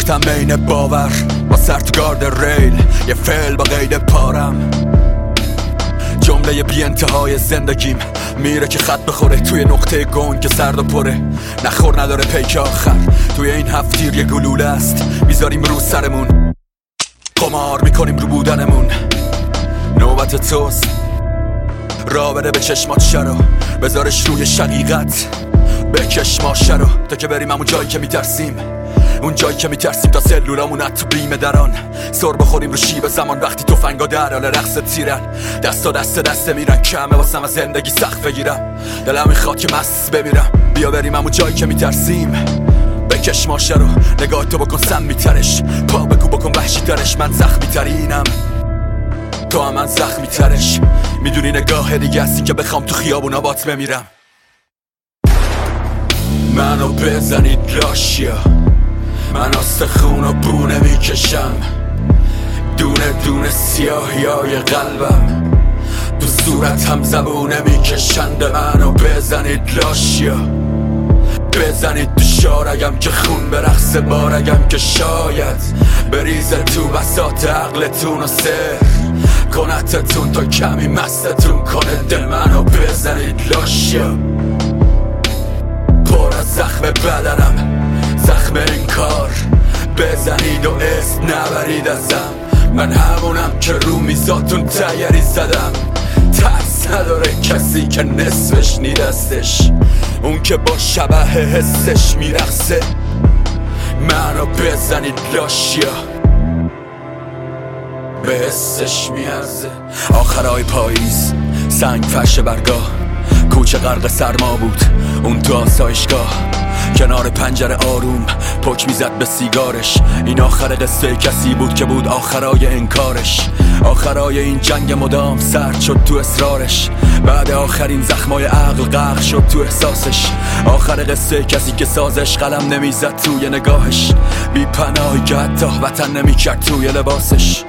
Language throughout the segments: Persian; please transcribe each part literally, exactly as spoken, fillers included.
رفتم بین باور با سر تو گارد ریل، یه فعل با قید پارم. جمله بی انتهای زندگیم میره که خط بخوره توی نقطه گنگ که سرد و پره. نخور نداره پیک آخر، توی این هفتیر یه گلوله است میذاریم رو سرمون. قمار میکنیم رو بودنمون. نوبت توست، را بده به چشمات شرو، بذارش روی شقیقت، بکش ماشه رو تا که بریم همون جایی که میترسیم. اون جایی که میترسیم تا سلولامون تو بیمه دران. سر بخوریم رو شیب زمان وقتی توفنگا در حال رقص تیرن. دستا دست دست میرن، کمه واسم از زندگی سخت بگیرم. دلم میخواد که مست بمیرم. بیا بریم همون جایی که میترسیم، بکش ماشه رو، نگاه تو بکن سم میترش، پا بگو بکن وحشی ترش. من زخمی ترینم، تو هم من زخمی ترش. میدونی نگاه دیگه هستی که بخوام تو خیابونا بات بمیرم. منو بزنید لاشیا، من استخون و بونه میکشم، دونه دونه سیاهیای قلبم تو صورتم زبونه میکشند. منو بزنید لاشیا، بزنید تو شارگم که خون به رقص بارگم، که شاید بریزه تو بساط عقلتون و سر کنتتون تا کمی مستتون کنه دل. منو بزنید لاشیا، پر از زخم بدنم، زخم این کار بزنید و اسم نبرید ازم. من همونم که رو میزاتون تیری زدم. ترس نداره کسی که نصفش نیدستش، اون که با شبه حسش میرخصه. منو بزنید لاشیا، به حسش میارزه. آخرای پاییز سنگ فرش برگاه، کوچه غرق سرما بود اون تو آسایشگاه. کنار پنجره آروم پک میزد به سیگارش. این آخر قصه کسی بود که بود آخرای انکارش. آخرای این جنگ مدام سرد شد تو اصرارش. بعد آخرین زخمای عقل غرق شد تو احساسش. آخر قصه کسی که سازش قلم نمیزد توی نگاهش. بی پناهی که حتی وطن نمیکرد توی لباسش.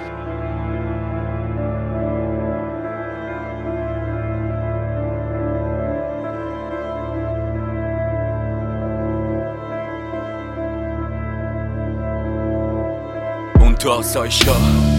تو آسایشگاه